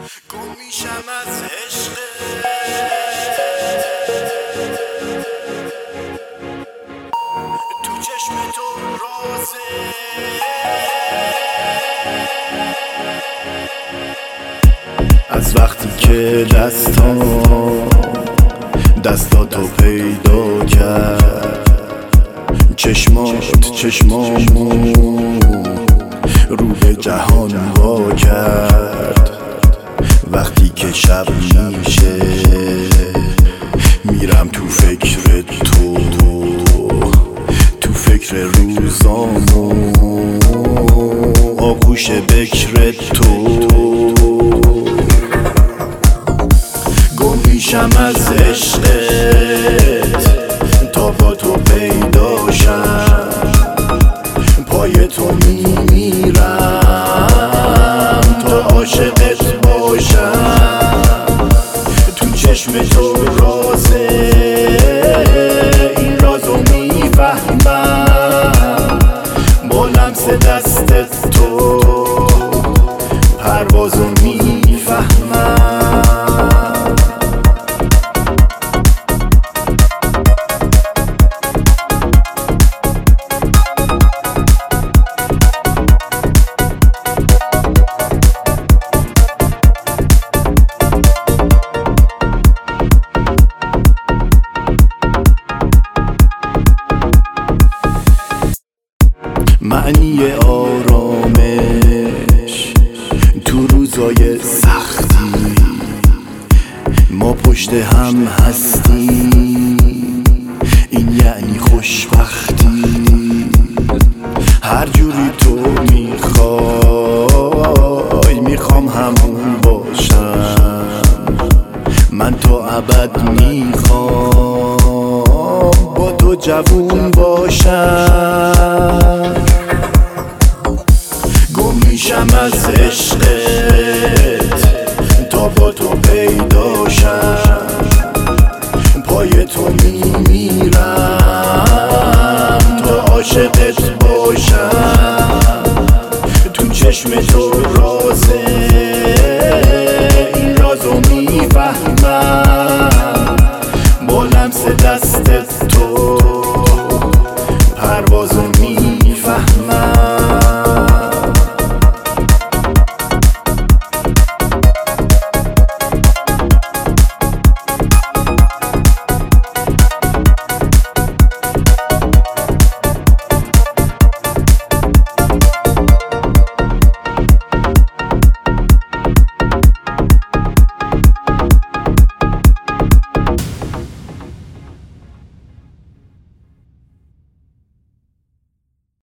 گم میشم از عشق تو چشم تو رازه از وقتی که دستاتو پیدا کرد چشمامو رو به جهان وا کرد. وقتی که شب میشه میرم تو فکر تو فکر روزامو آغوش بکر تو گم میشم از عشقت تا با تو پیدا شم پای تو میمیرم تا عاشقت باشم. تو چشم تو رازه این رازو میفهمم با لمس دستت تو پروازو میفهمم. معنی آرامش تو روزای سختی ما پشت هم هستیم این یعنی خوشبختی. هر جوری تو میخوای میخوام همون باشم من تا ابد میخوام با تو جوون باشم. گم میشم از عشقت تا با تو پیدا شم پای تو میمیرم تا عاشقت باشم. تو چشم تو رازه این رازو میفهمم